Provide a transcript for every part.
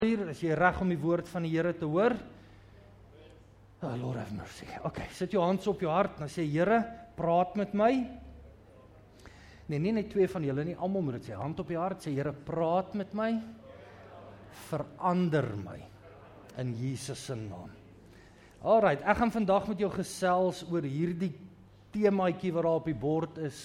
Is jy reg om die woord van die Here te hoor? Oh, Lord have mercy. Okay, sit jou hand op jou hart en sê, Here, praat met my. Nee, nie net twee van julle nie, almal moet dit sê. Hand op jou hart, sê, Here, praat met my. Verander my. In Jesus se naam. Alright, ek gaan vandag met jou gesels oor hierdie temaatjie wat daar op die bord is.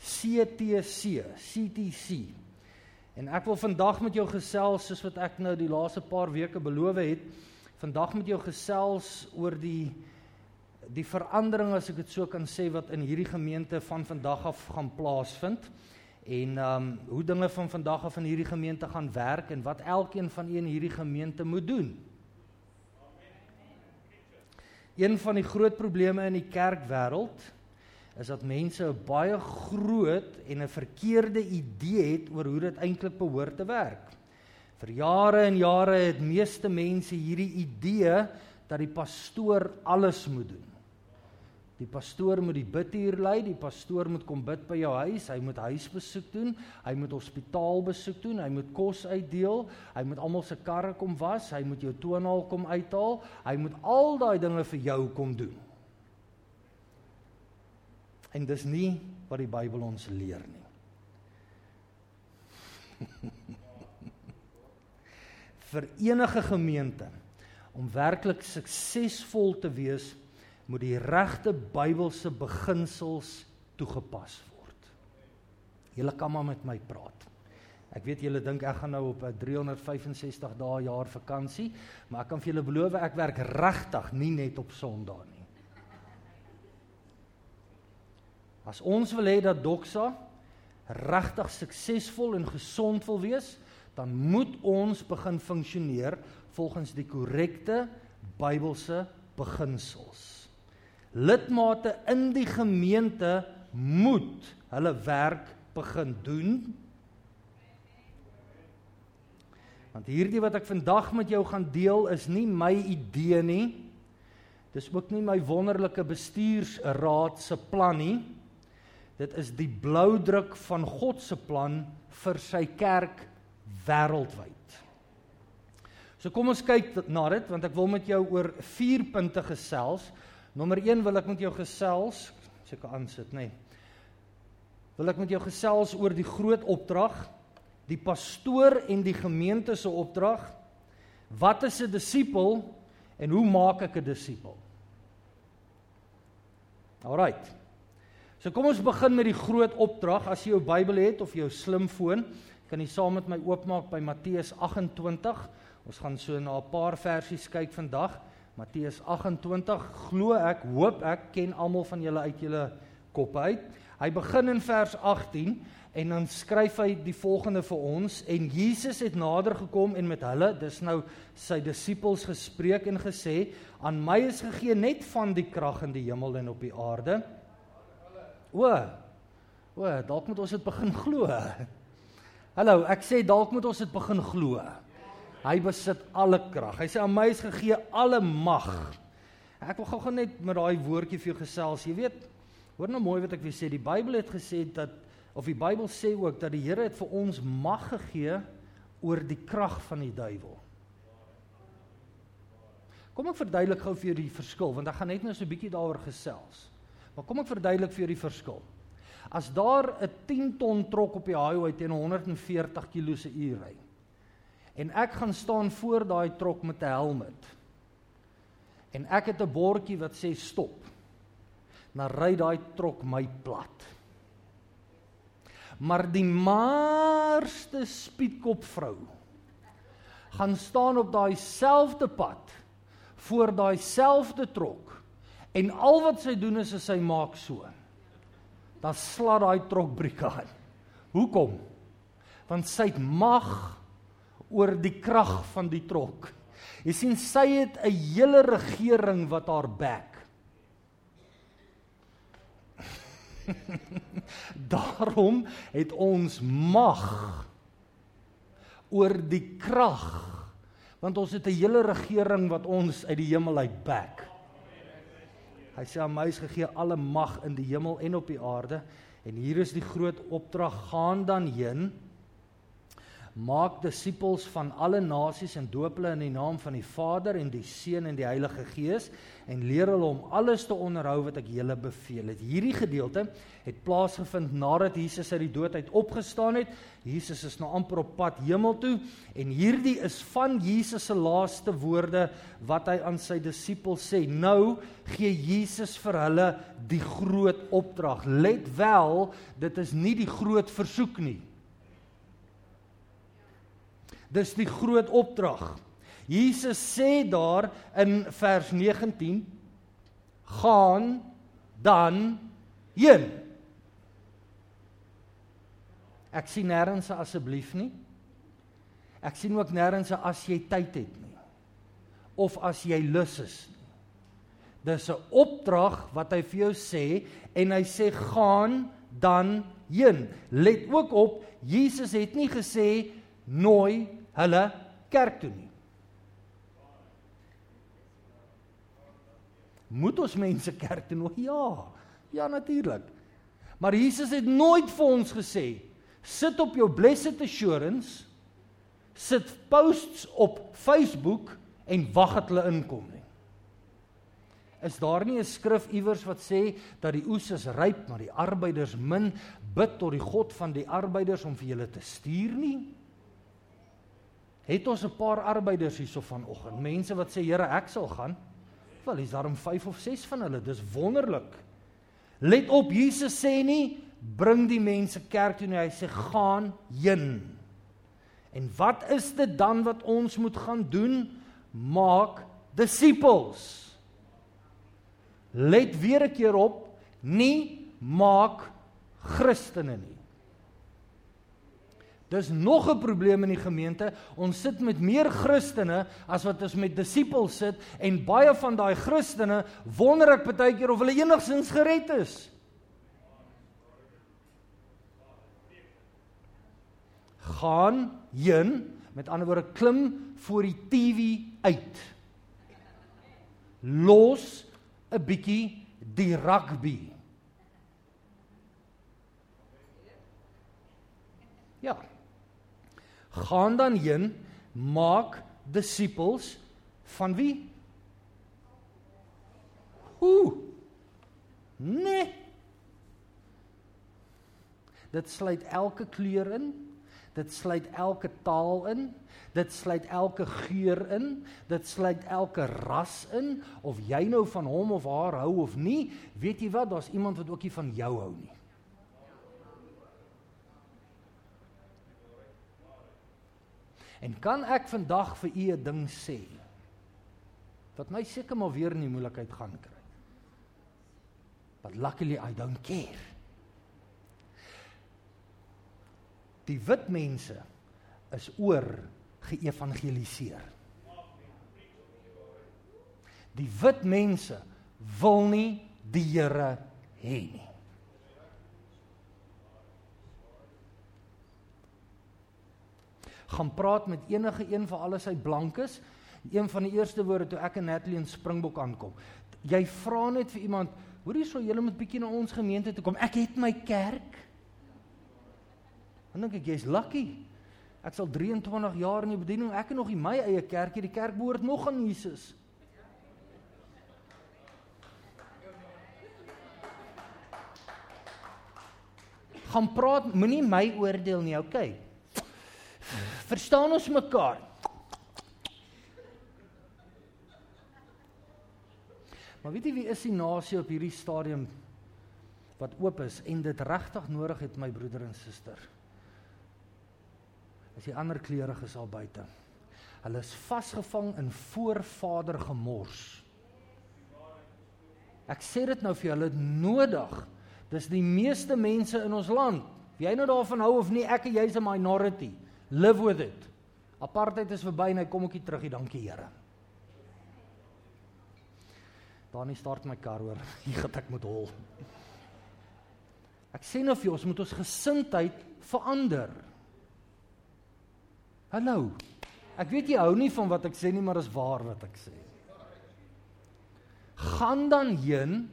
CTC. En ek wil vandag met jou gesels, soos wat ek nou die laaste paar weke beloof het, vandag met jou gesels oor die verandering, as ek dit so kan sê, wat in hierdie gemeente van vandag af gaan plaasvind, en hoe dinge van vandag af in hierdie gemeente gaan werk, en wat elkeen van u in hierdie gemeente moet doen. Een van die groot probleme in die kerkwêreld, is dat mense 'n baie groot en 'n verkeerde idee het oor hoe dit eintlik behoort te werk. Vir jare en jare het meeste mense hierdie idee dat die pastoor alles moet doen. Die pastoor moet die bidtuur lei, die pastoor moet kom bid by jou huis, hy moet huisbesoek doen, hy moet hospitaalbesoek doen, hy moet kos uitdeel, hy moet almal se karre kom was, hy moet jou toonhaal kom uithaal, hy moet al daai dinge vir jou kom doen. En dis nie wat die Bybel ons leer nie. Vir enige gemeente, om werklik suksesvol te wees, moet die regte Bybelse beginsels toegepas word. Julle kan maar met my praat. Ek weet julle dink ek gaan nou op 'n 365 dae jaar vakansie, maar ek kan vir julle beloof, ek werk regtig nie net op Sondae nie. As ons wil hê dat Doxa regtig suksesvol en gesond wil wees, dan moet ons begin funksioneer volgens die korrekte Bybelse beginsels. Lidmate in die gemeente moet hulle werk begin doen. Want hierdie wat ek vandag met jou gaan deel is nie my idee nie. Dis ook nie my wonderlike bestuursraad se plan nie. Dit is die bloudruk van God se plan vir sy kerk wêreldwyd. So kom ons kyk na dit, want ek wil met jou oor 4 punte gesels. Nommer 1 wil ek met jou gesels, seker aansit, nee. Wil ek met jou gesels oor die groot opdrag, die pastoor en die gemeente se opdrag. Wat is 'n disipel en hoe maak ek 'n disipel? Alright. So kom ons begin met die groot opdrag. As jy jou Bybel het of jou slimfoon, kan jy saam met my oopmaak by Matteus 28. Ons gaan so na 'n paar versies kyk vandag. Matteus 28, glo ek, hoop ek, ken almal van julle uit julle koppe uit. Hy begin in vers 18 en dan skryf hy die volgende vir ons. En Jesus het nader gekom en met hulle, dis nou sy disippels gespreek en gesê, aan my is gegee net van die krag in die hemel en op die aarde. Dalk moet ons dit begin glo. Hallo, ek sê dalk moet ons dit begin glo. Hy besit alle krag. Hy sê aan my is gegee alle mag. Ek wil gou net met daai woordjie vir jou gesels. Jy weet, hoor nou mooi wat ek wil sê. Die Bybel het gesê dat, of die Bybel sê ook dat die Here het vir ons mag gegee oor die krag van die duiwel. Kom ek verduidelik gou vir jou die verskil, want ek gaan net nou so 'n bietjie daaroor gesels. Maar kom ek verduidelik vir jou die verskil. As daar 'n 10 ton trok op die highway teen 140 km/h ry, en ek gaan staan voor daai trok met 'n helmet, en ek het 'n bordjie wat sê stop, dan ry daai trok my plat. Maar die maarste speedkopvrou gaan staan op daai selfde pad, voor daai selfde trok, en al wat sy doen is sy maak so. Dan sla daai trokbrieke aan. Hoekom? Want sy het mag oor die krag van die trok. Jy sien, sy het 'n hele regering wat haar back. Daarom het ons mag oor die krag, want ons het 'n hele regering wat ons uit die hemel uit back. Hy sê aan my is gegee alle mag in die hemel en op die aarde, en hier is die groot opdrag, gaan dan heen, maak disippels van alle nasies en doop hulle in die naam van die Vader en die Seun en die Heilige Gees en leer hulle om alles te onderhou wat ek julle beveel het. Hierdie gedeelte het plaasgevind nadat Jesus uit die dood uit opgestaan het. Jesus is nou amper op pad hemel toe en hierdie is van Jesus se laaste woorde wat hy aan sy disippels sê. Nou gee Jesus vir hulle die groot opdrag. Let wel, dit is nie die groot versoek nie. Dis die groot opdrag. Jesus sê daar in vers 19, gaan dan heen. Ek sien nêrens 'n asseblief nie. Ek sien ook nêrens 'n as jy tyd het nie. Of as jy lus is nie. Dis 'n opdrag wat hy vir jou sê en hy sê gaan dan heen. Let ook op, Jesus het nie gesê nooi hulle kerk toe nie. Moet ons mense kerk toe nooi? Ja natuurlik. Maar Jesus het nooit vir ons gesê, sit op jou blessed assurance, sit posts op Facebook en wag dat hulle inkom nie. Is daar nie 'n skrif iewers wat sê dat die oes is ryp, maar die arbeiders min, bid tot die God van die arbeiders om vir julle te stuur nie? Het ons 'n paar arbeiders hierso vanoggend, mense wat sê, Here, ek sal gaan. Wel, is daarom 5 of 6 van hulle, dis wonderlik. Let op, Jesus sê nie, bring die mense kerk toe nie, hy sê, gaan heen. En wat is dit dan wat ons moet gaan doen? Maak disippels. Let weer 'n keer op, nie maak Christene nie. Dis nog 'n probleem in die gemeente, ons sit met meer Christene as wat ons met disippels sit, en baie van daai Christene wonder ek baie keer of hulle enigstens gered is. Gaan heen, met ander woorde, klim voor die TV uit. Los 'n bietjie die rugby. Ja. Gaan dan heen, maak disippels van wie? Nee. Dit sluit elke kleur in, dit sluit elke taal in, dit sluit elke geur in, dit sluit elke ras in, of jy nou van hom of haar hou of nie, weet jy wat, daar's iemand wat ook nie van jou hou nie. En kan ek vandag vir u 'n ding sê, wat my seker maar weer in die moeilikheid gaan kry. But luckily I don't care. Die wit mense is geëvangeliseer. Die wit mense wil nie die Here hê nie. Gaan praat met enige een van alles hy blank is. Een van die eerste woorde toe ek en Natalie in Springbok aankom. Jy vra net vir iemand, hoorie so, julle moet bietjie na ons gemeente toe kom. Ek het my kerk. Dan dink ek, jy's lucky. Ek sal 23 jaar in die bediening, ek het nog nie my eie kerkie, die kerk behoort nog aan Jesus. Gaan praat, moenie my oordeel nie, okay? Verstaan ons mekaar? Maar weet jy wie is die nasie op hierdie stadium wat oop is en dit regtig nodig het, my broeder en suster? Is die ander kleuriges al buite. Hulle is vasgevang in voorvader gemors. Ek sê dit nou vir julle, nodig. Dis die meeste mense in ons land. Of jy nou daarvan hou of nie, ek en jy is 'n minority. Live with it. Apartheid is verby en hy kom ook nie terug nie, dankie Here. Dani start my kar hoor, hier gaan ek moet hol. Ek sê nou vir ons moet ons gesindheid verander. Hallo, ek weet jy hou nie van wat ek sê nie, maar is waar wat ek sê. Gaan dan heen,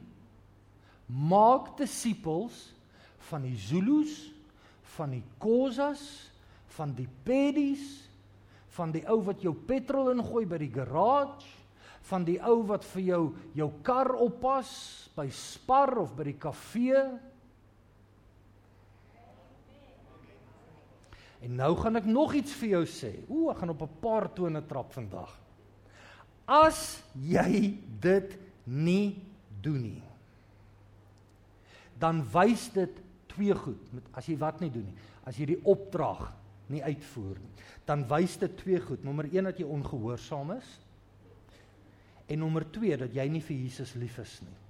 maak disippels van die Zulus, van die Xhosas, van die peddies, van die ou wat jou petrol ingooi by die garage, van die ou wat vir jou kar oppas, by Spar of by die kafee. En nou gaan ek nog iets vir jou sê. Ek gaan op 'n paar tone trap vandag. As jy dit nie doen nie, dan wys dit twee goed. As jy wat nie doen nie, as jy die opdrag nie uitvoer nie, dan wys dit twee goed. Nommer 1, dat jy ongehoorsaam is. En nommer 2, dat jy nie vir Jesus lief is nie.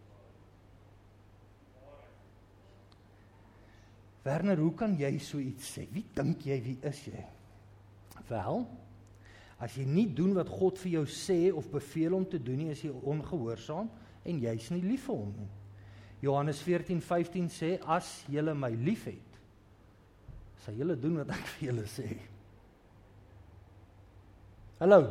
Werner, hoe kan jy so iets sê? Wie dink jy, wie is jy? Wel, as jy nie doen wat God vir jou sê of beveel om te doen nie, is jy ongehoorsaam en jy is nie lief vir hom nie. Johannes 14:15 sê, as julle my lief het, sal julle doen wat ek vir julle sê. Hallo?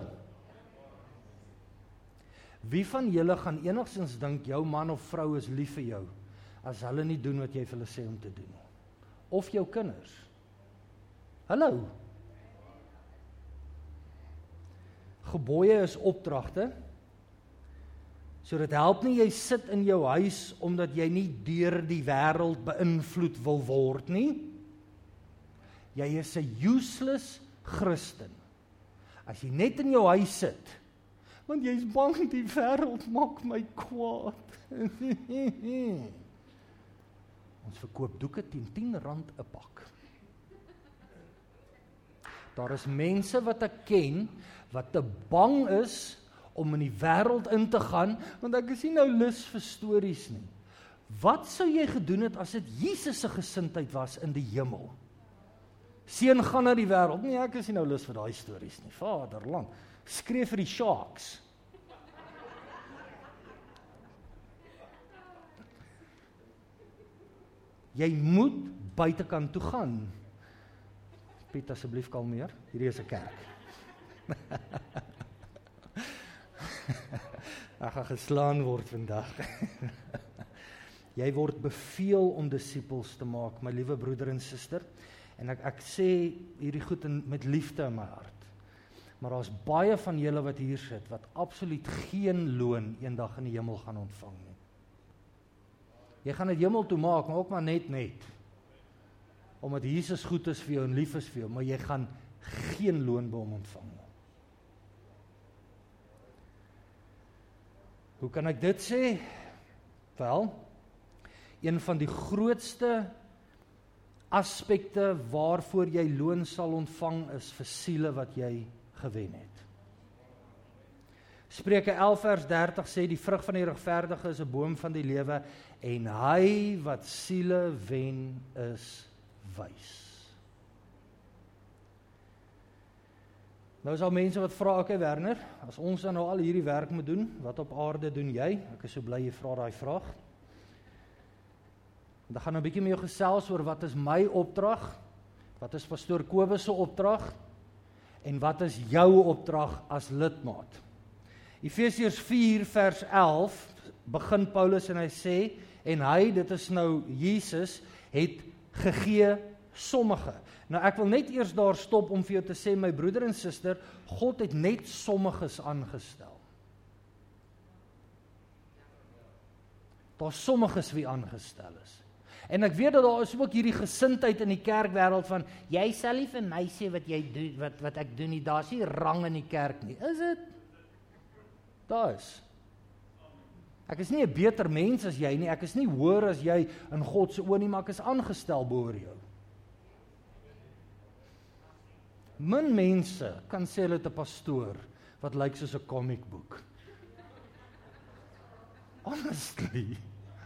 Wie van julle gaan enigstens dink, jou man of vrou is lief vir jou, as hulle nie doen wat jy vir hulle sê om te doen nie? Of jou kinders? Hallo? Gebooie is opdragte, so dit help nie jy sit in jou huis, omdat jy nie deur die wêreld beïnvloed wil word nie. Jy is 'n useless Christen. As jy net in jou huis sit, want jy is bang die wêreld maak my kwaad. Ons verkoop doeke teen R10 'n pak. Daar is mense wat ek ken, wat te bang is om in die wêreld in te gaan, want ek is nie nou lus vir stories nie. Wat sou jy gedoen het as dit Jesus se gesindheid was in die hemel? Seun gaan na die wêreld. Nee, ek is nie nou lus vir daai stories nie. Vaderland, skree vir die sharks. Jy moet buitekant toe gaan. Piet, asseblief kalmeer. Hierdie is 'n kerk. Ek gaan geslaan word vandag. Jy word beveel om disippels te maak, my liewe broeder en suster. En ek sê hierdie goed met liefde in my hart. Maar daar's baie van julle wat hier sit, wat absoluut geen loon eendag in die hemel gaan ontvang nie. Jy gaan dit hemel toe maak, maar ook maar net. Omdat Jesus goed is vir jou en lief is vir jou, maar jy gaan geen loon by hom ontvang nie. Hoe kan ek dit sê? Wel, een van die grootste aspekte waarvoor jy loon sal ontvang is vir siele wat jy gewen het. Spreuke 11:30 sê, die vrug van die regverdige is 'n boom van die lewe, en hy wat siele wen is wys. Nou is al mense wat vra, okay Werner, as ons dan nou al hierdie werk moet doen, wat op aarde doen jy? Ek is so bly jy vra daai vraag. Dan gaan nou 'n bietjie met jou gesels oor wat is my opdrag, wat is pastoor Kobus se opdrag, en wat is jou opdrag as lidmaat. Efesiërs 4 vers 11 begin Paulus en hy sê, en hy, dit is nou Jesus, het gegee sommige. Nou ek wil net eers daar stop om vir jou te sê, my broeder en suster, God het net sommiges aangestel. Daar sommiges wie aangestel is. En ek weet dat daar is ook hierdie gesindheid in die kerkwêreld van, jy sal nie vir my sê wat jy doen, wat ek doen nie, daar is nie rang in die kerk nie. Is dit? Daar is. Ek is nie 'n beter mens as jy nie, ek is nie hoër as jy in God se oë nie, maar ek is aangestel bo-oor jou. Min mense kan sê hulle het 'n pastoor wat lyk soos 'n comic book. Honestly.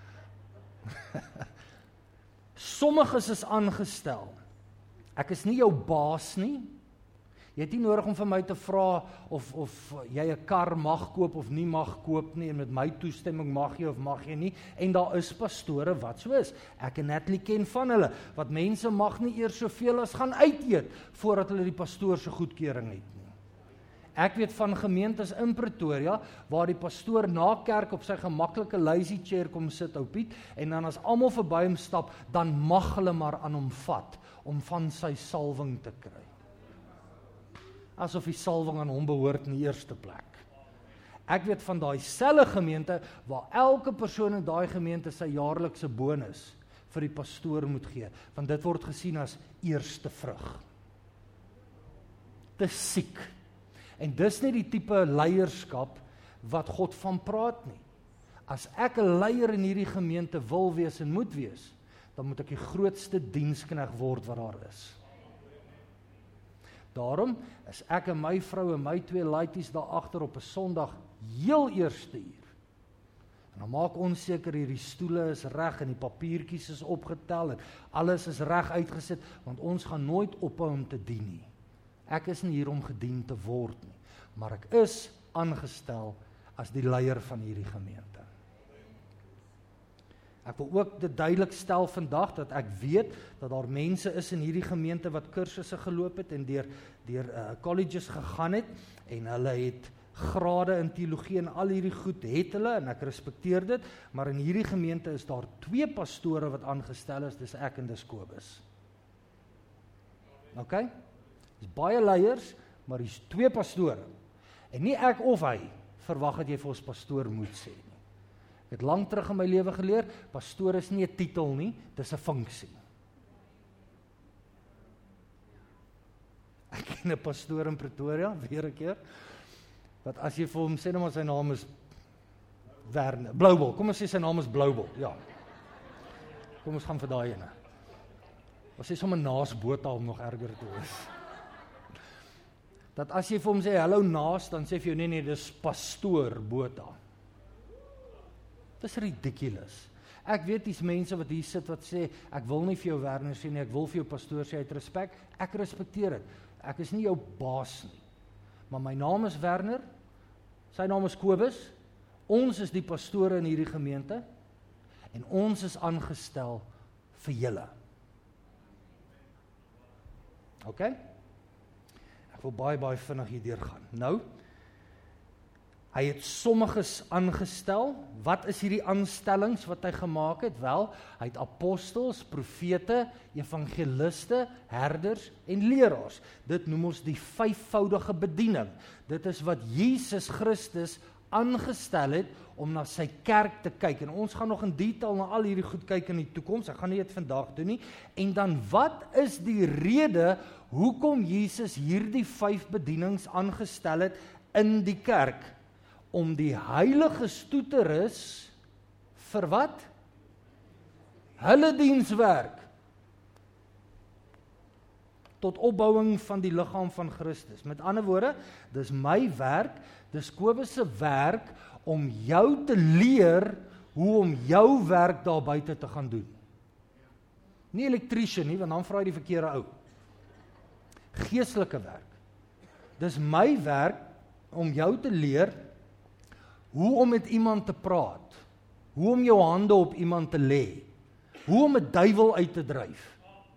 Sommiges is aangestel. Ek is nie jou baas nie. Jy het nie nodig om vir my te vra of jy 'n kar mag koop of nie mag koop nie, en met my toestemming mag jy of mag jy nie. En daar is pastore wat so is. Ek en Natalie ken van hulle, wat mense mag nie eers soveel as gaan uit eet, voordat hulle die pastoor se goedkeuring het nie. Ek weet van gemeentes in Pretoria, waar die pastoor na kerk op sy gemaklike lazy chair kom sit, ou Piet, en dan as almal verby hom stap, dan mag hulle maar aan hom vat, om van sy salwing te kry. Asof die salwing aan hom behoort in die eerste plek. Ek weet van daai selfe gemeente, waar elke persoon in daai gemeente sy jaarlikse bonus vir die pastoor moet gee, want dit word gesien as eerste vrug. Dis siek. En dis nie die tipe leierskap wat God van praat nie. As ek 'n leier in hierdie gemeente wil wees en moet wees, dan moet ek die grootste diensknegt word wat daar is. Daarom is ek en my vrou en my 2 laities daar agter op 'n Sondag heel eerste uur. En dan maak ons seker hierdie stoele is reg en die papiertjies is opgetel en alles is reg uitgesit, want ons gaan nooit ophou om te dien nie. Ek is nie hier om gedien te word nie, maar ek is aangestel as die leier van hierdie gemeente. Ek wil ook dit duidelik stel vandag, dat ek weet, dat daar mense is in hierdie gemeente wat kursusse geloop het, en deur colleges gegaan het, en hulle het grade in teologie en al hierdie goed het hulle, en ek respekteer dit, maar in hierdie gemeente is daar 2 pastore wat aangestel is, dis ek en dis Kobus. Ok? Dis baie leiers, maar dis 2 pastore. En nie ek of hy verwag dat jy vir ons pastoor moet sê nie. Ek het lang terug in my lewe geleer, pastoor is nie 'n titel nie, dis 'n funksie. Ek ken 'n pastoor in Pretoria, weer 'n keer, wat as jy vir hom sê, maar sy naam is Werner, Bloubol, kom ons sê sy naam is Bloubol, ja. Kom ons gaan vir daai ene. Was hy sommer naas Botha om nog erger te wees. Dat as jy vir hom sê, hallo naas, dan sê vir jou, nee, dis pastoor Botha. Dis ridiculous. Ek weet dis mense wat hier sit wat sê, ek wil nie vir jou Werner sê nie, ek wil vir jou pastoor sê uit respek, ek respekteer dit. Ek is nie jou baas nie. Maar my naam is Werner, sy naam is Kobus, ons is die pastore in hierdie gemeente, en ons is aangestel vir julle. Ok? Ek wil baie vinnig hierdeur gaan. Nou, hy het sommiges aangestel. Wat is hierdie aanstellings wat hy gemaak het? Wel, hy het apostels, profete, evangeliste, herders en leraars. Dit noem ons die 5voudige bediening. Dit is wat Jesus Christus aangestel het om na sy kerk te kyk. En ons gaan nog in detail na al hierdie goed kyk in die toekoms. Ek gaan nie dit vandag doen nie. En dan, wat is die rede hoekom Jesus hierdie 5 bedienings aangestel het in die kerk? Om die heiliges toe te rus vir wat? Hulle dienswerk. Tot opbouing van die liggaam van Christus. Met ander woorde, dis my werk, dis Kobus se werk om jou te leer hoe om jou werk daar buite te gaan doen. Nie elektriesien nie, want dan vra hy die verkeerde ou. Geestelike werk. Dis my werk om jou te leer hoe om met iemand te praat, hoe om jou hande op iemand te lê, hoe om 'n duiwel uit te dryf.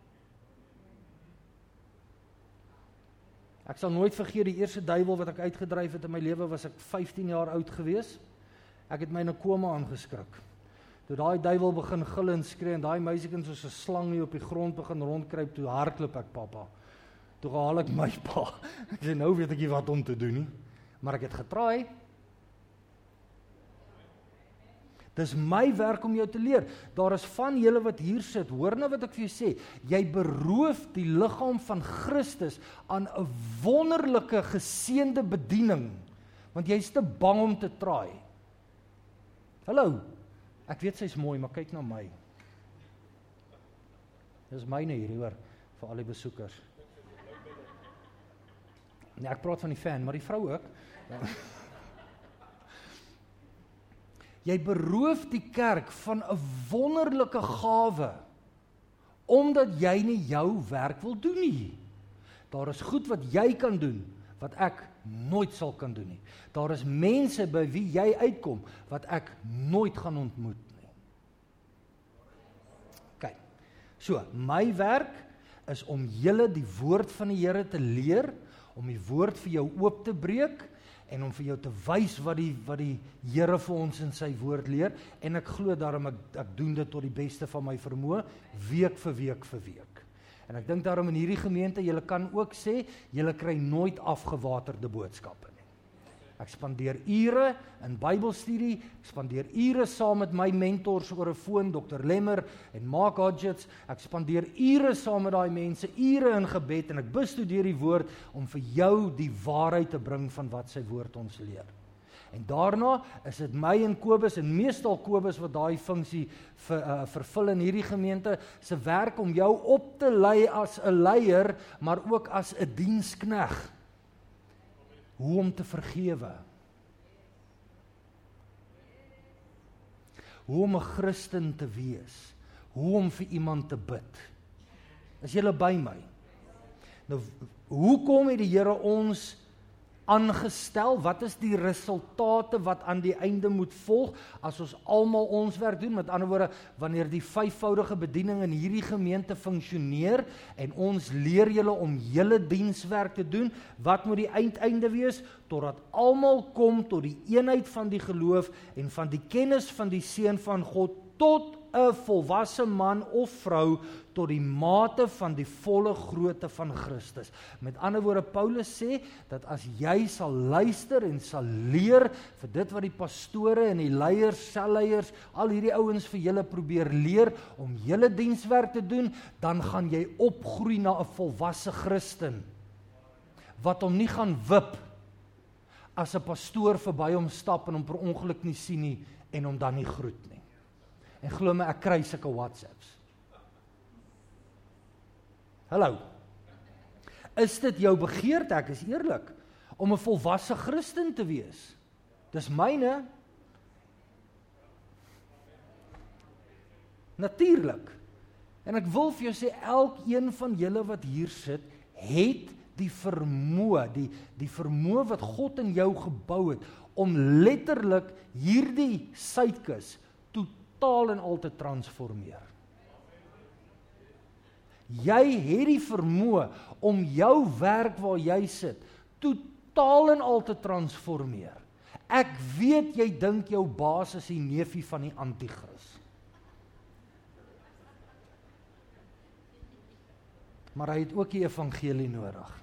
Ek sal nooit vergeet die eerste duiwel wat ek uitgedryf het in my lewe, was ek 15 jaar oud gewees. Ek het my in 'n koma aangeskrik. Toe daai duiwel begin gil en skree en daai meisiekind soos 'n slang hier op die grond begin rondkruip, toe hardloop ek pappa. Toe haal ek my pa. Ek sê nou weet ek nie wat om te doen nie, maar ek het getraai. Dis my werk om jou te leer. Daar is van julle wat hier sit, hoor nou wat ek vir jou sê, jy beroof die liggaam van Christus aan 'n wonderlike geseënde bediening, want jy's te bang om te traai. Hallo, ek weet sy's mooi, maar kyk na my. Dis myne hierdie hoor, vir al die besoekers. Nee, ek praat van die fan, maar die vrou ook. Jy beroof die kerk van 'n wonderlike gawe, omdat jy nie jou werk wil doen nie. Daar is goed wat jy kan doen, wat ek nooit sal kan doen nie. Daar is mense by wie jy uitkom, wat ek nooit gaan ontmoet nie. Kyk, so, my werk is om julle die woord van die Here te leer, om die woord vir jou oop te breek, en om vir jou te wys wat die Here vir ons in sy woord leer, en ek glo daarom ek doen dit tot die beste van my vermoë, week vir week vir week. En ek dink daarom in hierdie gemeente, julle kan ook sê, julle kry nooit afgewaterde boodskappe nie. Ek spandeer ure in Bybelstudie, ek spandeer ure saam met my mentors oor 'n foon, Dr. Lemmer en Mark Hodgetts, ek spandeer ure saam met daai mense, ure in gebed, en ek bestudeer die woord om vir jou die waarheid te bring van wat sy woord ons leer. En daarna is dit my en Kobus, en meestal Kobus wat daai funksie vervul in hierdie gemeente, se werk om jou op te lei as 'n leier, maar ook as 'n dienskneg. Hoe om te vergewe. Hoe om 'n Christen te wees. Hoe om vir iemand te bid. Is julle by my? Nou, hoekom het die Here ons aangestel? Wat is die resultate wat aan die einde moet volg as ons almal ons werk doen? Met ander woorde, wanneer die 5voudige bediening in hierdie gemeente funksioneer en ons leer julle om julle dienswerk te doen, wat moet die eindeinde wees? Totdat almal kom tot die eenheid van die geloof en van die kennis van die Seun van God, tot 'n volwasse man of vrou, tot die mate van die volle grootte van Christus. Met ander woorde, Paulus sê, dat as jy sal luister en sal leer vir dit wat die pastore en die leiers, selleiers, al hierdie ouens vir julle probeer leer, om julle dienswerk te doen, dan gaan jy opgroei na 'n volwasse Christen, wat hom nie gaan wip, as 'n pastoor verby hom stap en hom per ongeluk nie sien nie, en hom dan nie groet nie. En glo my, ek kry sulke WhatsApps. Hallo, is dit jou begeerte, ek is eerlik, om 'n volwasse Christen te wees? Dis myne. Natuurlik. En ek wil vir jou sê, elkeen van julle wat hier sit, het die vermoë, die vermoë wat God in jou gebou het, om letterlik hierdie suidkus totaal en al te transformeer. Jy het die vermoë om jou werk waar jy sit, totaal en al te transformeer. Ek weet jy dink jou baas is die neefie van die anti-kris. Maar hy het ook die evangelie nodig.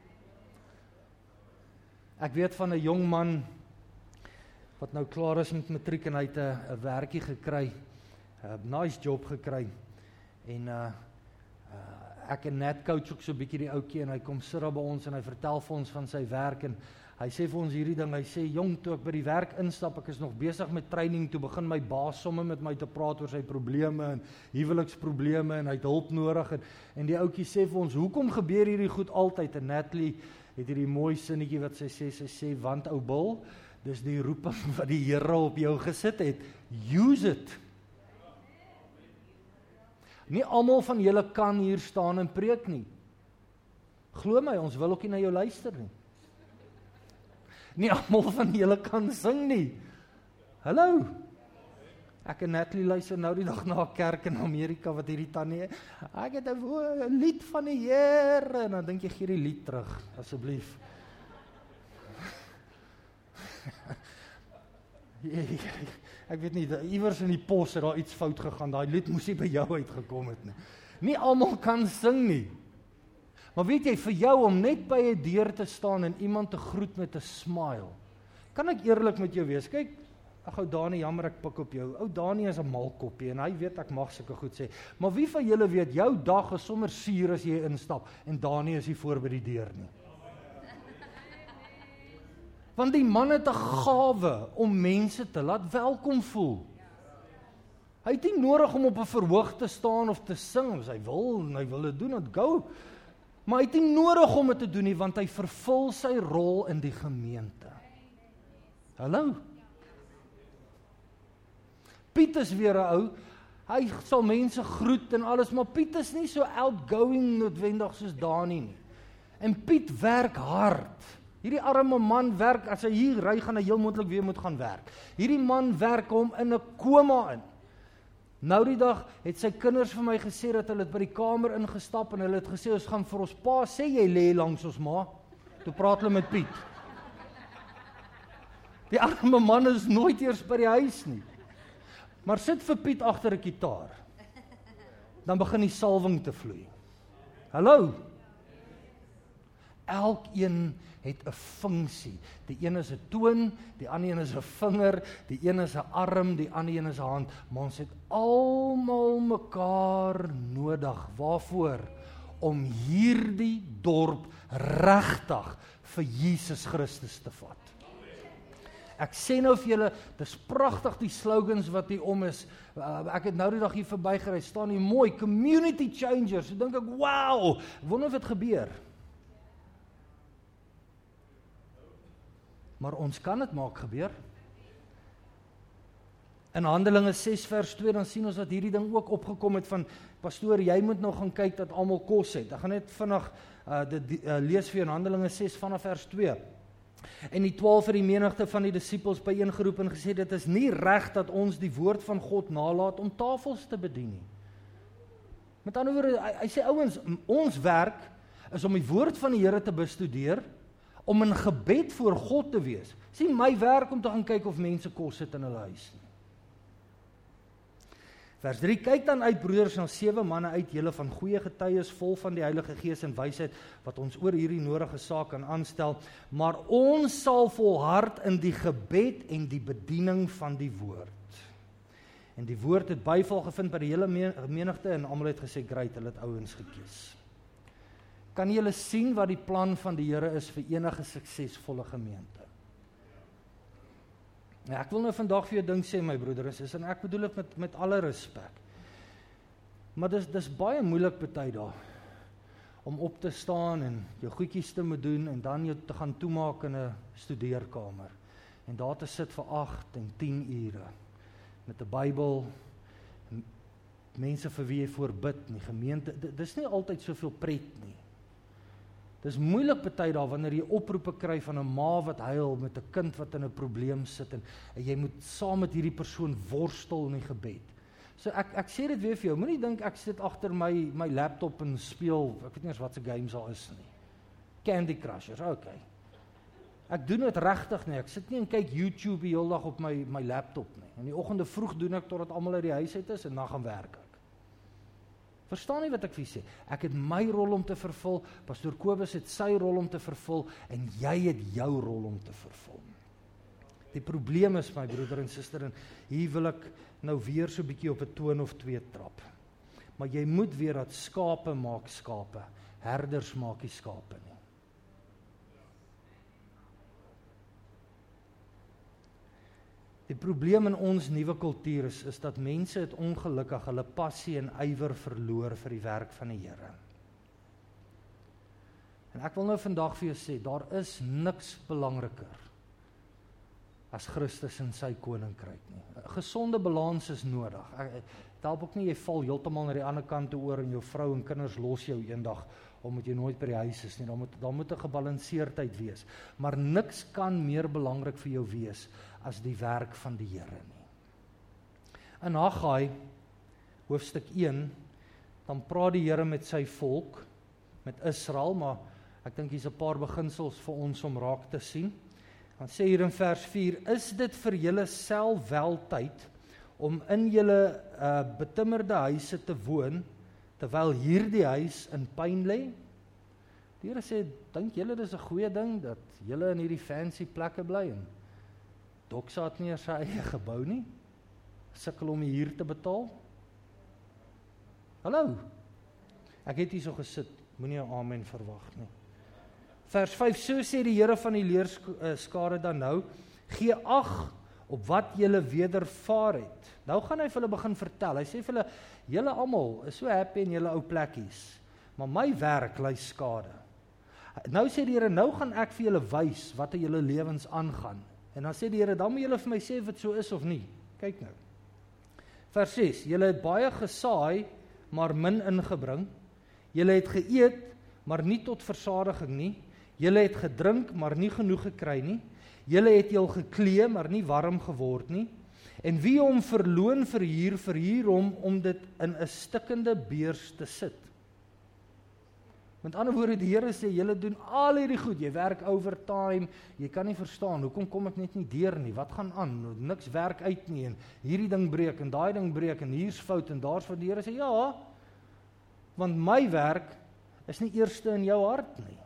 Ek weet van 'n jong man wat nou klaar is met matriek en hy het 'n werkie gekry, 'n nice job gekry. En ek en Nat coach ook so 'n bietjie die ouetjie, en hy kom sit daar by ons en hy vertel vir ons van sy werk, en hy sê vir ons hierdie ding, hy sê, jong, toe ek by die werk instap, ek is nog besig met training, toe begin my baas somme met my te praat oor sy probleme en huweliksprobleme, en hy het hulp nodig, en die ouetjie sê vir ons, hoekom gebeur hierdie goed altyd? En Natalie het hierdie mooi sinnetjie wat sy sê, want ou bil, dis die roeping wat die Here op jou gesit het, use it. Nie almal van julle kan hier staan en preek nie. Glo my, ons wil ook nie na jou luister nie. Nie almal van julle kan sing nie. Hallo. Ek en Natalie luister nou die dag na 'n kerk in Amerika wat hierdie tannie, ek het 'n lied van die Here, en dan dink jy, gee die lied terug, asseblief. Ek weet nie, iewers in die pos het daar iets fout gegaan, daai lied moes nie by jou uitgekom het nie. Nie almal kan sing nie. Maar weet jy, vir jou om net by 'n deur te staan en iemand te groet met 'n smile, kan ek eerlik met jou wees, kyk, ag ou Dani, jammer ek pik op jou, ou Dani is 'n malkoppie, en hy weet ek mag sulke goed sê, maar wie van julle weet, jou dag is sommer suur as jy instap, en Dani is hier voor by die deur nie. Want die man het 'n gawe om mense te laat welkom voel. Hy het nie nodig om op 'n verhoog te staan of te sing, as hy wil dit doen, het go. Maar hy het nie nodig om dit te doen nie, want hy vervul sy rol in die gemeente. Hallo? Piet is weer 'n ou, hy sal mense groet en alles, maar Piet is nie so outgoing noodwendig soos Dani nie. En Piet werk hard. Hierdie arme man werk, as hy hier ry, gaan hy heel moontlik weer moet gaan werk. Hierdie man werk hom in 'n koma in. Nou die dag het sy kinders vir my gesê dat hulle het by die kamer ingestap en hulle het gesê, ons gaan vir ons pa sê, jy lê langs ons ma. Toe praat hulle met Piet. Die arme man is nooit eers by die huis nie. Maar sit vir Piet agter 'n gitaar. Dan begin die salwing te vloei. Hallo? Elkeen het 'n funksie. Die een is 'n toon, die ander een is 'n vinger, die een is 'n arm, die ander een is 'n hand. Maar ons het almal mekaar nodig. Waarvoor? Om hierdie dorp regtig vir Jesus Christus te vat. Ek sê nou vir julle, dis pragtig die slogans wat hier om is. Ek het nou die dag hier verbygery, staan hier mooi, community changers. So dink ek, wow, wonder of dit gebeur. Maar ons kan dit maak gebeur. In Handelinge 6 vers 2, dan sien ons dat hierdie ding ook opgekom het van, pastoor, jy moet nou gaan kyk dat almal kos het. Ek gaan net vinnig lees vir in Handelinge 6 vanaf vers 2. En die 12 het die menigte van die disippels byeengeroep en gesê, dit is nie reg dat ons die woord van God nalat om tafels te bedien nie. Met ander woorde, hy sê, ouens, ons werk is om die woord van die Here te bestudeer, om in gebed voor God te wees. Dis nie my werk om te gaan kyk of mense kos het in hulle huis nie. Vers 3, kyk dan uit, broeders, na 7 manne uit, julle van goeie getuies, vol van die Heilige Gees en wysheid, wat ons oor hierdie nodige saak kan aanstel, maar ons sal volhard in die gebed en die bediening van die woord. En die woord het byval gevind by die hele menigte, en almal het gesê, great, hulle het ouens gekies. Kan julle sien wat die plan van die Here is vir enige suksesvolle gemeente? Ja, ek wil nou vandag vir jou ding sê, my broeders, en ek bedoel dit met alle respek. Maar dis baie moeilik baie daar, om op te staan en jou goedjies te moet doen, en dan jou te gaan toemaak in 'n studeerkamer, en daar te sit vir 8 en 10 ure, met 'n Bybel, mense vir wie jy voorbid, die gemeente, dis nie altyd soveel pret nie. Dis moeilik baie daar, wanneer jy oproepe kry van 'n ma wat huil, met 'n kind wat in 'n probleem sit, en jy moet saam met hierdie persoon worstel in die gebed. So ek sê dit weer vir jou, moenie dink ek sit agter my laptop en speel, ek weet nie eens wat se games daar is nie. Candy Crushers, okay. Ek doen dit regtig nie, ek sit nie en kyk YouTube die hele dag op my laptop nie. In die oggende vroeg doen ek totdat almal uit die huis uit is, en dan gaan werk ek. Verstaan nie wat ek vir sê? Ek het my rol om te vervul, Pastoor Kobus het sy rol om te vervul, en jy het jou rol om te vervul. Die probleem is, my broeder en suster, en hier wil ek nou weer so 'n bietjie op 'n toon of 2 trap. Maar jy moet weet dat skape maak skape, herders maak nie skape nie. Die probleem in ons nuwe kultuur is dat mense het ongelukkig hulle passie en ywer verloor vir die werk van die Here. En ek wil nou vandag vir jou sê, daar is niks belangriker as Christus in sy koninkryk nie. 'n Gesonde balans is nodig. Dit help ook nie, jy val heeltemal na die ander kant toe oor en jou vrou en kinders los jou eendag, omdat jy nooit by die huis is nie. Dan moet 'n gebalanseerdheid wees. Maar niks kan meer belangrik vir jou wees as die werk van die Here nie. In Haggai, hoofstuk 1, dan praat die Here met sy volk, met Israel, maar ek dink hier's 'n paar beginsels vir ons om raak te sien. Dan sê hier in vers 4, is dit vir julle self wel tyd om in julle betimmerde huise te woon, terwyl hierdie huis in pyn lê? Die Here sê, dink julle dis 'n goeie ding, dat julle in hierdie fancy plekke bly, en Doksa het nie sy eie gebou nie, sukkel om die huur te betaal? Hallo, ek het hier so gesit, moenie 'n amen verwag nie. Vers 5, so sê die Here van die leerskare dan nou, gee ag op wat julle wedervaar het. Nou gaan hy vir hulle begin vertel, hy sê vir hulle, julle almal is so happy in julle ou plekkies, maar my werk ly skade. Nou sê die Here, nou gaan ek vir julle wys wat in julle lewens aangaan. En dan sê die Here, dan moet julle vir my sê of dit so is of nie. Kyk nou. Vers 6, julle het baie gesaai, maar min ingebring. Julle het geëet, maar nie tot versadiging nie. Julle het gedrink, maar nie genoeg gekry nie. Julle het jul geklee, maar nie warm geword nie. En wie hom verloon verhuur hom om dit in 'n stikkende beurs te sit. Met ander woorde, die Here sê, julle doen al hierdie goed, jy werk overtime, jy kan nie verstaan, hoekom kom ek net nie deur nie, wat gaan aan, niks werk uit nie, en hierdie ding breek, en daai ding breek, en hier's fout, en daar's fout. Die Here sê, ja, want my werk is nie eerste in jou hart nie.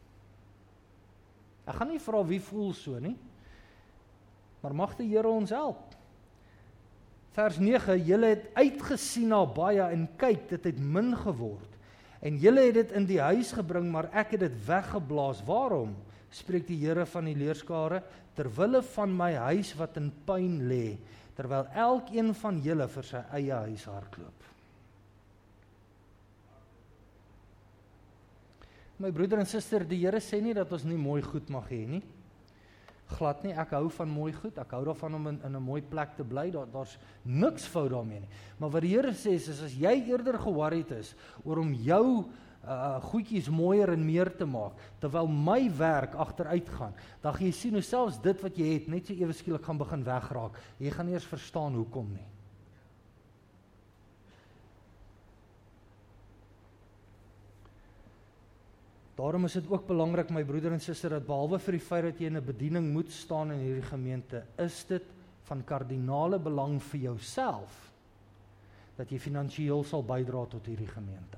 Ek gaan nie vra wie voel so nie, maar mag die Here ons help. Vers 9, julle het uitgesien na baie en kyk, dit het min geword. En julle het dit in die huis gebring, maar ek het dit weggeblaas. Waarom? Spreek die Here van die leerskare, terwille van my huis wat in puin lê, terwyl elkeen van julle vir sy eie huis hardloop. My broeder en suster, die Here sê nie dat ons nie mooi goed mag hê nie. Glad nie, ek hou van mooi goed, ek hou daarvan om in 'n mooi plek te bly, daar's niks fout daarmee nie. Maar wat die Here sê is, as jy eerder ge-worried is oor om jou goedjies mooier en meer te maak, terwyl my werk agteruit gaan, dan gaan jy sien hoe selfs dit wat jy het, net so ewe skielik gaan begin wegraak. Jy gaan nie eers verstaan hoekom nie. Daarom is dit ook belangrik, my broeder en suster, dat behalwe vir die feit dat jy in 'n bediening moet staan in hierdie gemeente, is dit van kardinale belang vir jouself, dat jy finansiëel sal bydra tot hierdie gemeente.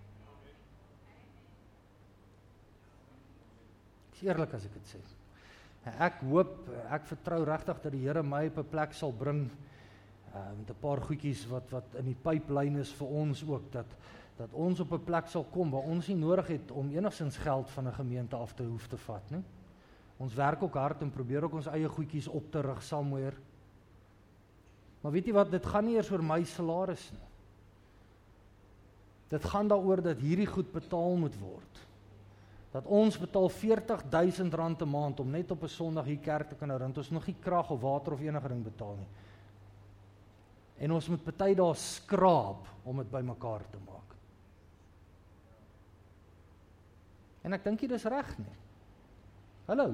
Ek is eerlik as ek dit sê. Ek hoop, ek vertrou regtig dat die Here my op 'n plek sal bring, met 'n paar goedjies wat in die pipeline is vir ons ook, dat ons op 'n plek sal kom waar ons nie nodig het om enigstens geld van 'n gemeente af te hoef te vat nie. Ons werk ook hard en probeer ook ons eie goedjies op te rig somewhere. Maar weet jy wat, dit gaan nie eers oor my salaris nie. Dit gaan daaroor dat hierdie goed betaal moet word. Dat ons betaal R40.000 'n maand om net op 'n Sondag hier kerk te kan hou, want ons nog nie krag of water of enige ding betaal nie. En ons moet party daar skraap om dit bymekaar te maak. En ek dink nie dis reg nie. Hallo.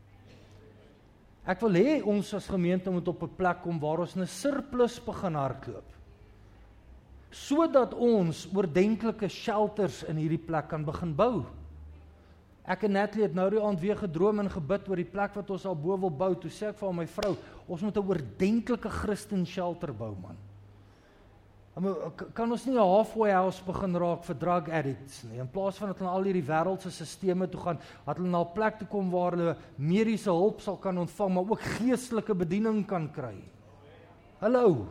Ek wil hê ons as gemeente moet op 'n plek kom waar ons 'n surplus begin hardloop. Sodat ons oordentlike shelters in hierdie plek kan begin bou. Ek en Natalie het nou die aand weer gedroom en gebid oor die plek wat ons al bo wil bou. Toe sê ek vir my vrou, ons moet 'n oordentlike Christen shelter bou, man. Kan ons nie 'n halfway house begin raak vir drug addicts nie, in plaas van dat hulle al hierdie wêreldse sisteme toe gaan, dat hulle na 'n plek toe kom waar hulle mediese hulp sal kan ontvang, maar ook geestelike bediening kan kry. Hallo.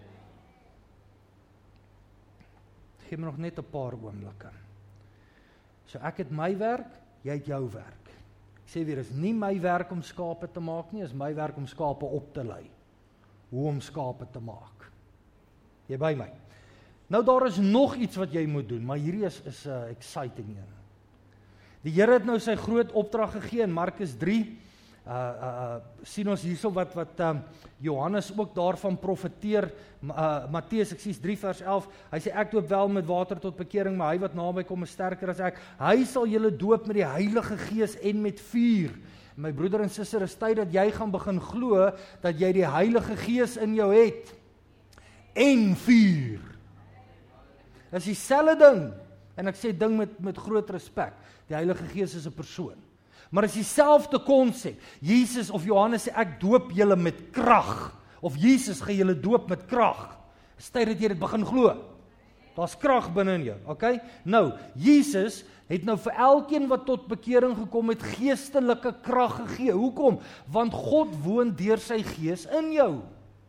Geef my nog net 'n paar oomblikke. So ek het my werk, jy het jou werk. Ek sê weer, is nie my werk om skape te maak nie, is my werk om skape op te lei. Hoe om skape te maak. Jy by my. Nou daar is nog iets wat jy moet doen, maar hierdie is exciting een. Die Here het nou sy groot opdrag gegee in Markus 3. Sien ons hierso wat Johannes ook daarvan profeteer. Matteus, ek sien 3 vers 11. Hy sê ek doop wel met water tot bekering, maar hy wat na my kom is sterker as ek. Hy sal julle doop met die Heilige Gees en met vuur. My broeder en suster, is tyd dat jy gaan begin glo dat jy die Heilige Gees in jou het. En vuur. Dis dieselfde ding. En ek sê ding met groot respek. Die Heilige Gees is 'n persoon. Maar is dieselfde konsep. Jesus of Johannes sê ek doop julle met krag. Of Jesus gaan julle doop met krag. Dis tyd dat jy dit begin glo. Daar's krag binne in jou, okay? Nou, Jesus het nou vir elkeen wat tot bekering gekom het geestelike krag gegee. Hoekom? Want God woon deur sy Gees in jou.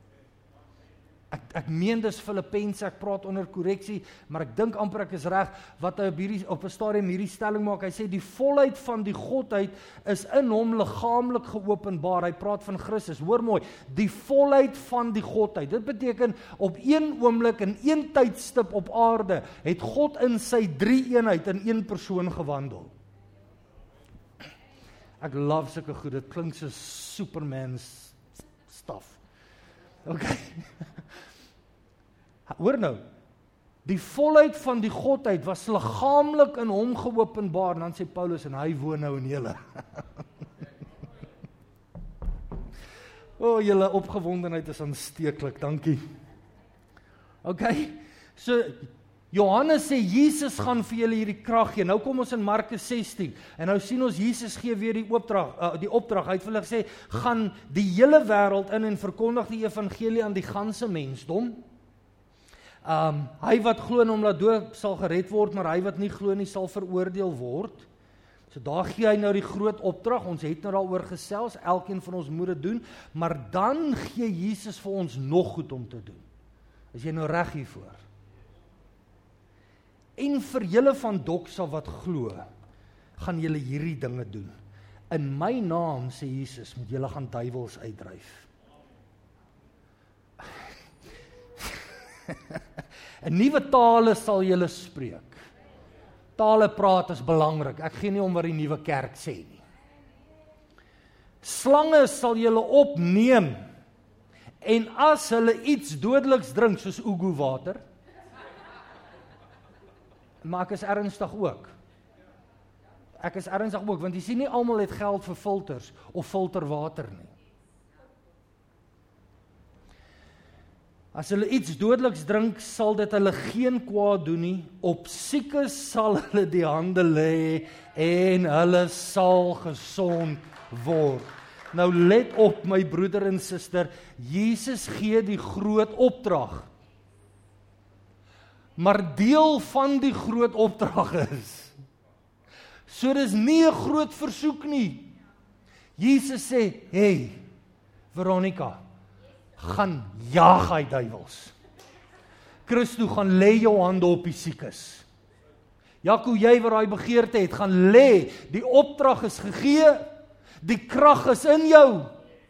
Ek meen dis Filippense, ek praat onder korreksie, maar ek dink amper ek is reg, wat hy op 'n stadium hierdie stelling maak. Hy sê die volheid van die Godheid is in hom liggaamlik geopenbaar. Hy praat van Christus. Hoor mooi, die volheid van die Godheid. Dit beteken op een oomblik in een tydstip op aarde het God in sy drie-eenheid in een persoon gewandel. Ek love sulke goed. Dit klink so Superman stuff. Okay. Hoor nou, die volheid van die Godheid was liggaamlik in hom geopenbaar, en dan sê Paulus, en hy woon nou in julle. Julle opgewondenheid is aansteeklik, dankie. Okay, so Johannes sê, Jesus gaan vir julle hierdie krag gee. Nou kom ons in Markus 16, en nou sien ons, Jesus gee weer die opdrag. Hy het vir hulle gesê, gaan die hele wêreld in en verkondig die evangelie aan die ganse mensdom. Hy wat glo en hom laat doop sal gered word, maar hy wat nie glo nie sal veroordeel word. So daar gee hy nou die groot opdrag, ons het nou daaroor gesels, elkeen van ons moet dit doen, maar dan gee Jesus vir ons nog goed om te doen. Is jy nou reg hiervoor? En vir julle van Doxa wat glo, gaan julle hierdie dinge doen. In my naam, sê Jesus, moet julle gaan duiwels uitdryf. 'n nuwe tale sal julle spreek. Tale praat is belangrik. Ek gee nie om wat die nuwe kerk sê nie. Slange sal julle opneem, en as hulle iets dodeliks drink, soos Ugu water, maar ek is ernstig ook. Want jy sien nie almal het geld vir filters of filterwater nie. As hulle iets dodeliks drink, sal dit hulle geen kwaad doen nie. Op siekes sal hulle die hande lê en hulle sal gesond word. Nou let op my broeder en suster, Jesus gee die groot opdrag. Maar deel van die groot opdrag is, so dis nie 'n groot versoek nie. Jesus sê, hey, Veronica, gaan jaag hy duiwels. Christo, gaan lê jou hande op die siekes. Jaco, jy wat daai begeerte het, gaan lê. Die opdrag is gegee, die krag is in jou.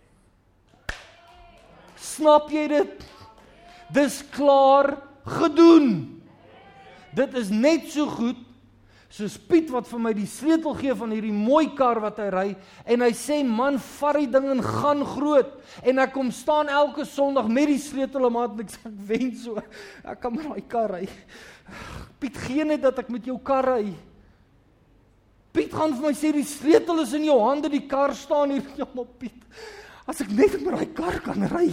Snap jy dit? Dis klaar gedoen. Dit is net so goed soos Piet wat vir my die sleutel gee van hierdie mooi kar wat hy ry, en hy sê, man, vat die ding en gaan groot, en ek kom staan elke Sondag met die sleutel in my hand, en ek sê, ek wen so, ek kan met my kar ry. Piet, gee net dat ek met jou kar ry. Piet gaan vir my sê, die sleutel is in jou hande, die kar staan hier. Ja, maar Piet, as ek net met die kar kan ry.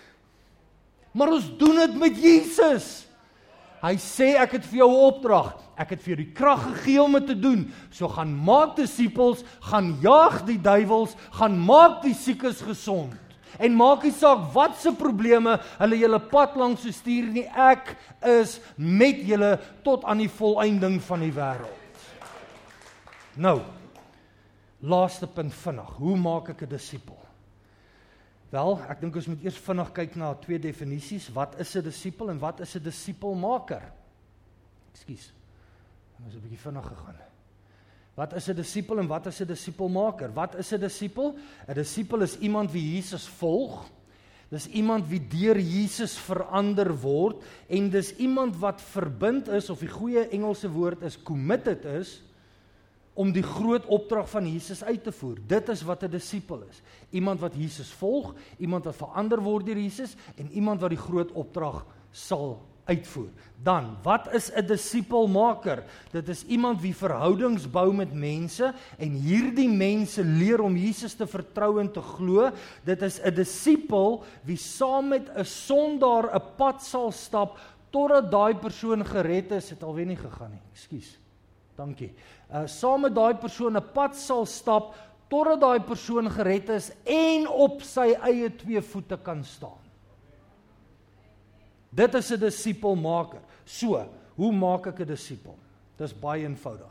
Maar ons doen dit met Jesus. Hy sê, ek het vir jou 'n opdrag, ek het vir jou die krag gegee om dit te doen, so gaan maak disippels, gaan jaag die duiwels, gaan maak die siekes gesond, en maak nie saak wat se probleme hulle julle pad langs so stuur nie, ek is met julle tot aan die volëinding van die wêreld. Nou, laaste punt vinnig, hoe maak ek 'n disipel? Wel, ek dink ons moet eers vinnig kyk na 2 definisies. Wat is 'n disipel en wat is 'n disipelmaker? Ekskuus, ons het 'n bietjie vinnig gegaan. Wat is 'n disipel en wat is 'n disipelmaker? Wat is 'n disipel? 'n Disipel is iemand wie Jesus volg. Dis iemand wie deur Jesus verander word, en dis iemand wat verbind is, of die goeie Engelse woord is committed is, om die groot opdrag van Jesus uit te voer. Dit is wat 'n disipel is. Iemand wat Jesus volg, iemand wat verander word deur Jesus, en iemand wat die groot opdrag sal uitvoer. Dan, wat is 'n disipelmaker? Dit is iemand wie verhoudings bou met mense, en hierdie mense leer om Jesus te vertrou en te glo. Dit is 'n disipel wie saam met 'n sondaar 'n pad sal stap, totdat daai persoon gered is. Het alweer nie gegaan nie, ekskuus. Dankie. Saam met daai persoon 'n pad sal stap, totdat daai persoon gered is, en op sy eie 2 voete kan staan. Dit is 'n disipelmaker. So, hoe maak ek 'n disipel? Dis baie eenvoudig.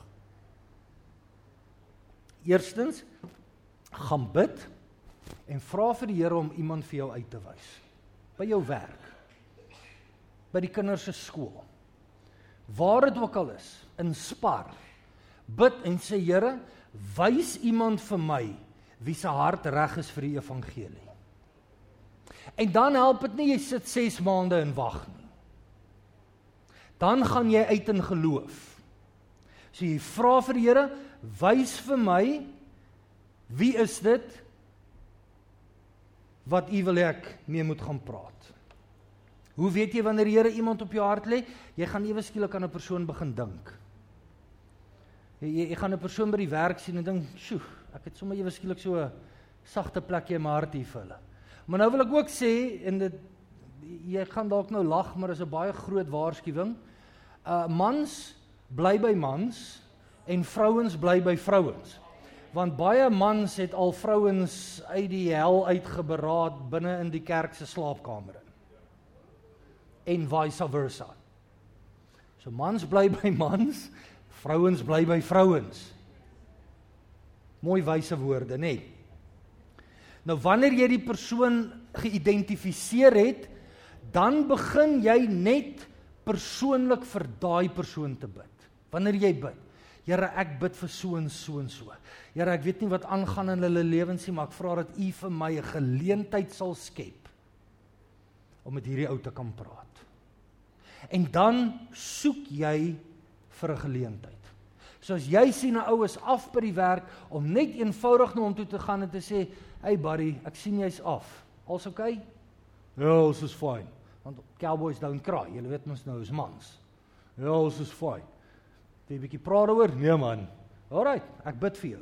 Eerstens, gaan bid, en vra vir die Here om iemand vir jou uit te wys. By jou werk, by die kinders se skool, waar dit ook al is, in Spar, bid en sê, Here, wys iemand vir my, wie se hart reg is vir die evangelie. En dan help dit nie, jy sit 6 maande en wag nie. Dan gaan jy uit in geloof. So jy vra vir die Here, wys vir my, wie is dit, wat u wil ek mee moet gaan praat. Hoe weet jy wanneer die Here iemand op jou hart lê? Jy gaan ewe skielik aan 'n persoon begin dink. Jy gaan 'n persoon by die werk sien en dink, sjoe, ek het sommer ewe skielik so 'n sagte plekjie in my hart hier vir hulle. Maar nou wil ek ook sê, en jy gaan dalk nou lag, maar dis 'n baie groot waarskuwing. mans bly by mans en vrouens bly by vrouens. Want baie mans het al vrouens uit die hel uitgeberaad binne in die kerk se slaapkamer in. En vice versa. So mans bly by mans, vrouens bly by vrouens. Mooi wyse woorde, nê? Nou wanneer jy die persoon geïdentifiseer het, dan begin jy net persoonlik vir daai persoon te bid. Wanneer jy bid, Here, ek bid vir so en so en so. Here, ek weet nie wat aangaan in hulle lewens nie, maar ek vra dat U vir my 'n geleentheid sal skep om met hierdie ou te kan praat. En dan soek jy vir 'n geleentheid. So as jy sien 'n ou is af by die werk, om net eenvoudig na hom toe te gaan en te sê, hey buddy, ek sien jy's af. Alles okay? Ja, alles is fine. Want cowboys don't cry, julle weet mos nou is mans. Ja, alles is fine. Wil jy 'n bietjie praat oor? Nee man. Alright, ek bid vir jou.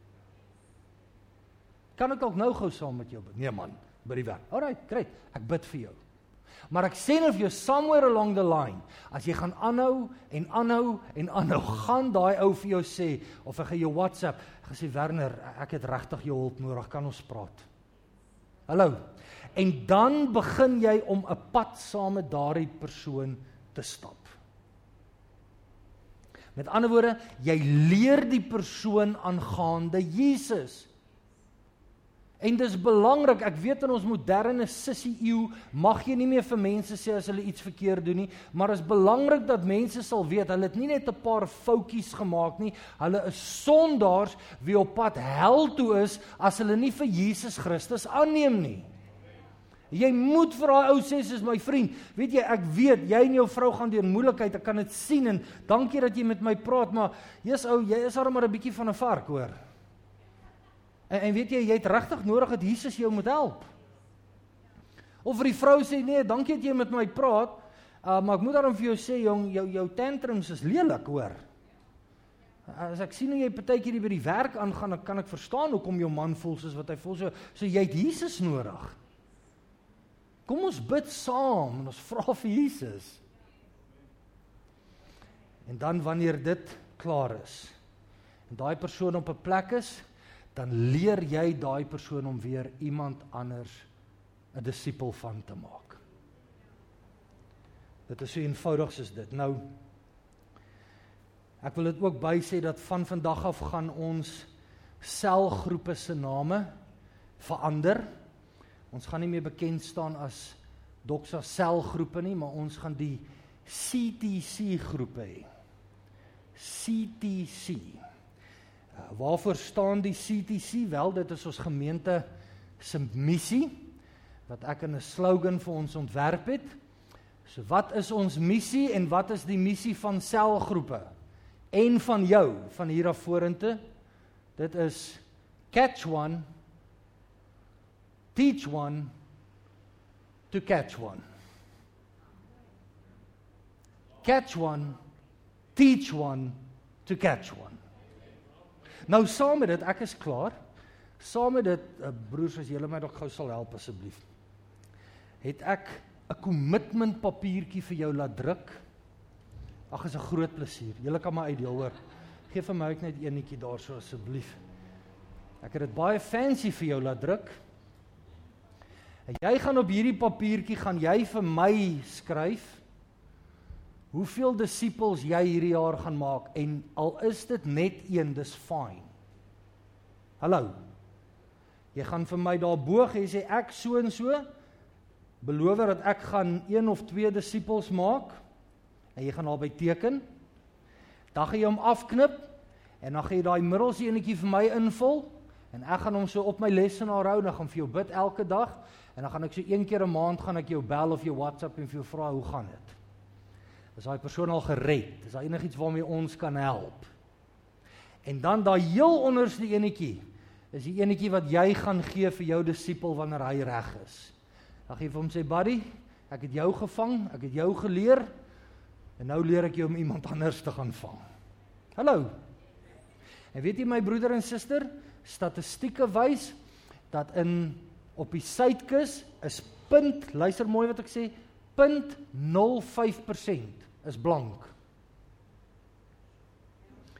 Kan ek ook nou gou saam met jou bid? Nee man, by die werk. Alright, great, ek bid vir jou. Maar ek sê nou vir jou, somewhere along the line, as jy gaan aanhou, gaan daai ou vir jou sê, of hy gaan jou WhatsApp, hy gaan sê, Werner, ek het regtig jou hulp nodig, kan ons praat? Hallo? En dan begin jy om 'n pad saam met daardie persoon te stap. Met ander woorde, jy leer die persoon aangaande Jesus. En dis belangrik, ek weet in ons moderne sissie eeu, mag jy nie meer vir mense sê as hulle iets verkeerd doen nie, maar is belangrik dat mense sal weet, hulle het nie net 'n paar foutjies gemaak nie, hulle is sondaars wie op pad hel toe is, as hulle nie vir Jesus Christus aanneem nie. Jy moet vir daai ou sê, soos my vriend, weet jy, ek weet, jy en jou vrou gaan deur moeilikheid, ek kan dit sien, en dankie dat jy met my praat, maar, ou, jy is maar 'n bietjie van 'n vark, hoor. En weet jy het regtig nodig dat Jesus jou moet help. Of vir die vrou sê, nee, dankie dat jy met my praat, maar ek moet daarom vir jou sê, jong, jou tantrums is lelik, hoor. As ek sien hoe jy partykeer hier by die werk aangaan, dan kan ek verstaan hoekom jou man voel soos wat hy voel, so jy het Jesus nodig. Kom ons bid saam, en ons vra vir Jesus. En dan wanneer dit klaar is, en daai persoon op 'n plek is, dan leer jy daai persoon om weer iemand anders 'n disipel van te maak. Dit is so eenvoudig soos dit. Nou, ek wil dit ook by sê dat van vandag af gaan ons selgroepe se name verander. Ons gaan nie meer bekend staan as Doxa selgroepe nie, maar ons gaan die CTC groepe hê. CTC. Waarvoor staan die CTC? Wel, dit is ons gemeente se missie, wat ek in 'n slogan vir ons ontwerp het. So wat is ons missie en wat is die missie van selgroepe? En van jou, van hier af vorentoe? Dit is catch one, teach one, to catch one. Catch one, teach one, to catch one. Nou saam met dit, ek is klaar, saam met dit, broers, as julle my nog gou sal help asseblief, het ek 'n commitment papiertjie vir jou laat druk. Ag, is 'n groot plesier, julle kan my uitdeel, hoor. Geef vir my ook net eenetjie daar so asseblief. Ek het dit baie fancy vir jou laat druk. En jy gaan op hierdie papiertjie, gaan jy vir my skryf, hoeveel disciples jy hierdie jaar gaan maak, en al is dit net een, dis fine. Hallo, jy gaan vir my daar boog, jy sê ek so en so, beloof dat ek gaan 1 of 2 disciples maak, en jy gaan daarby teken, dan gaan jy hom afknip, en dan gaan jy daai middels enetjie vir my invul, en ek gaan hom so op my lesenaar hou, dan gaan vir jou bid elke dag, en dan gaan ek so 1 keer 'n maand, gaan ek jou bel of jou WhatsApp, en vir jou vra, hoe gaan dit? Is daai persoon al gered? Is daar enigiets waarmee ons kan help? En dan daai heel onderste enetjie, is die enetjie wat jy gaan gee vir jou disipel wanneer hy reg is. Dan gee vir hom sê, buddy, ek het jou gevang, ek het jou geleer, en nou leer ek jou om iemand anders te gaan vang. Hallo. En weet jy my broeder en suster, statistieke wys, dat op die suidkus is luister mooi wat ek sê, 0.05% is blank.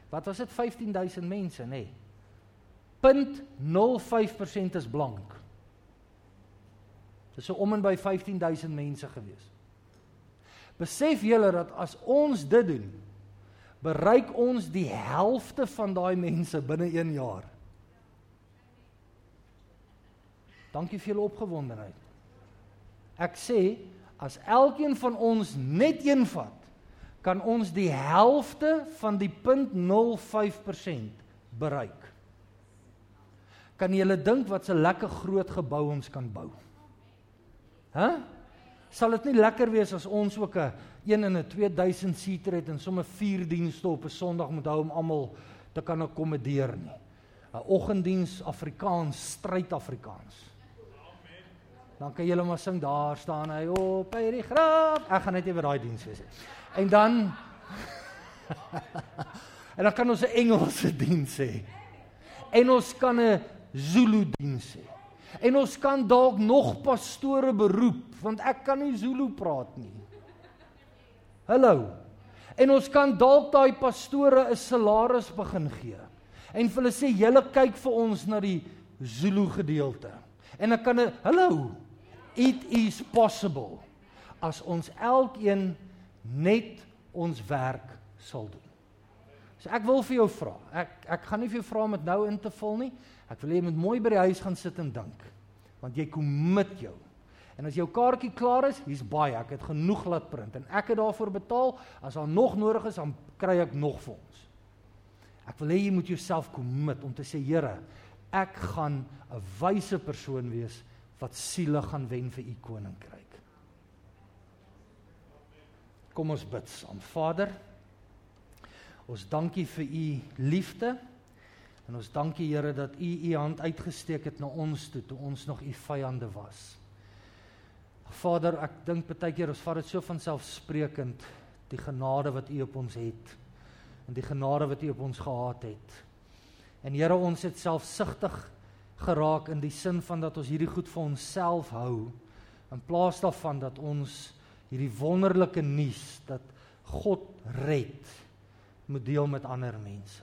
Wat was dit? 15.000 mense, nee. 0.05% is blank. Dit is so om en by 15.000 mense gewees. Besef julle dat as ons dit doen, bereik ons die helfte van daai mense binne 1 jaar. Dankie vir julle opgewondenheid. Ek sê, as elkeen van ons net een vat, kan ons die helfte van die 0.05% bereik. Kan julle dink wat 'n lekker groot gebou ons kan bou? Sal dit nie lekker wees as ons ook 'n 1 en 'n 2000 seater het en sommer 4 dienste op 'n Sondag moet hou om almal te kan akkommodeer nie. 'n Oggenddiens Afrikaans, stryd Afrikaans. Dan kan julle maar sing, daar staan hy op by die graf. Ek gaan net nie vir daai diens wees. En dan en dan kan ons 'n Engelse diens hê. En ons kan 'n Zulu diens hê. En ons kan dalk nog pastore beroep, want ek kan nie Zulu praat nie. Hallo. En ons kan dalk daai pastore 'n salaris begin gee. En vir hulle sê, julle kyk vir ons na die Zulu gedeelte. En dan kan hallo, it is possible, as ons elkeen net ons werk sal doen. So ek wil vir jou vra, ek gaan nie vir jou vra om dit nou in te vul nie, ek wil jy moet mooi by die huis gaan sit en dink, want jy commit jou. En as jou kaartjie klaar is, hier's baie, ek het genoeg laat print, en ek het daarvoor betaal, as daar nog nodig is, dan kry ek nog vir ons. Ek wil hê jy moet jouself commit om te sê, Here, ek gaan 'n wyse persoon wees, wat siele gaan wen vir u koninkryk. Kom ons bid saam. Vader, ons dankie vir u liefde, en ons dankie Here dat u hand uitgesteek het na ons toe ons nog u vyande was. Vader, ek dink baie keer, ons vat dit so van selfsprekend, die genade wat u op ons het, en die genade wat u op ons gehad het. En Here, ons het selfsugtig geraak in die sin van dat ons hierdie goed vir onsself hou, in plaas daarvan dat ons hierdie wonderlike nuus, dat God red, moet deel met ander mense.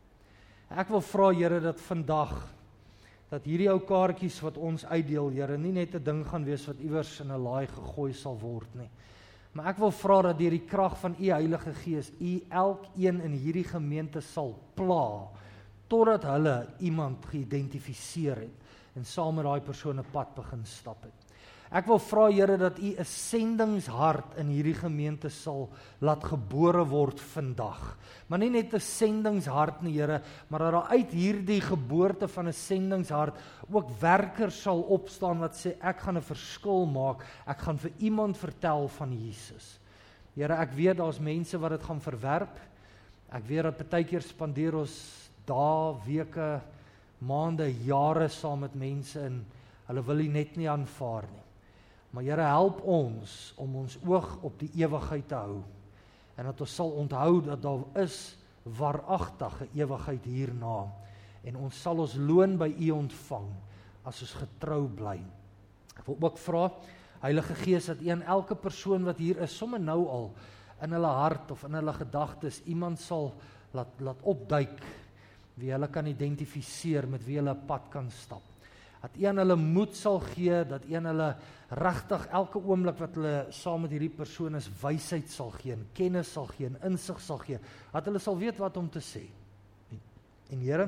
Ek wil vra, Here, dat vandag, dat hierdie ou kaartjies wat ons uitdeel, Here, nie net 'n ding gaan wees wat iewers in 'n laai gegooi sal word nie. Maar ek wil vra dat deur die krag van u Heilige Gees, u elkeen in hierdie gemeente sal pla, totdat hulle iemand geïdentifiseer het, en saam met daai persoon 'n pad begin stap het. Ek wil vra, Here, dat u 'n sendingshart in hierdie gemeente sal laat gebore word vandag. Maar nie net 'n sendingshart nie, Here, maar dat daar uit hierdie geboorte van 'n sendingshart ook werkers sal opstaan wat sê, ek gaan 'n verskil maak, ek gaan vir iemand vertel van Jesus. Here, ek weet daar's mense wat dit gaan verwerp. Ek weet dat baie keer spandeer ons dae, weke, maande, jare saam met mense en hulle wil dit net nie aanvaar nie. Maar Here, help ons om ons oog op die ewigheid te hou, en dat ons sal onthou dat daar is waaragtige ewigheid hierna, en ons sal ons loon by u ontvang, as ons getrou bly. Ek wil ook vra, Heilige Gees, dat u aan elke persoon wat hier is, sommer nou al, in hulle hart of in hulle gedagtes, iemand sal laat opduik, wie hulle kan identifiseer, met wie hulle 'n pad kan stap. Dat u aan hulle moed sal gee, dat u aan hulle regtig elke oomblik wat hulle saam met hierdie persoon is, wysheid sal gee, kennis sal gee, insig sal gee, dat hulle sal weet wat om te sê. En Here,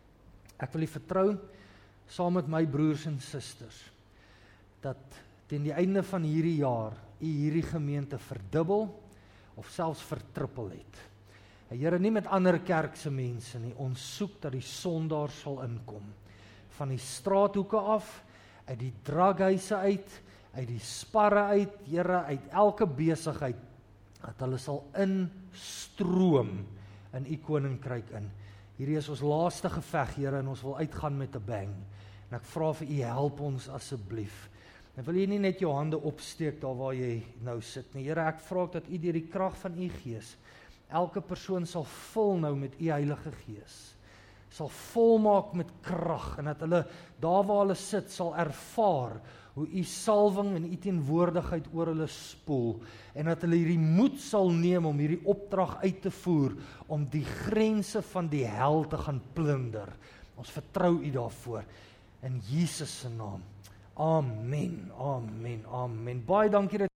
ek wil u vertrou, saam met my broers en susters, dat teen die einde van hierdie jaar, u hierdie gemeente verdubbel, of selfs vertrippel het. Here, nie met ander kerkse mense nie, ons soek dat die sondaar sal inkom, van die straathoeke af, uit die draghuise uit die sparre uit, Here, uit elke besigheid, dat hulle sal instroom in u koninkryk in. Hierdie is ons laaste geveg, Here, en ons wil uitgaan met 'n bang. En ek vra vir u, help ons asseblief. En wil jy nie net jou hande opsteek daar waar jy nou sit nie. Here, ek vra dat u deur die krag van u Gees, elke persoon sal vul nou met u Heilige Gees, sal volmaak met krag, en dat hulle, daar waar hulle sit, sal ervaar hoe u salwing en u teenwoordigheid oor hulle spoel, en dat hulle hierdie moed sal neem om hierdie opdrag uit te voer, om die grense van die hel te gaan plunder. Ons vertrou u daarvoor, in Jesus se naam. Amen, amen, amen. Baie dankie dat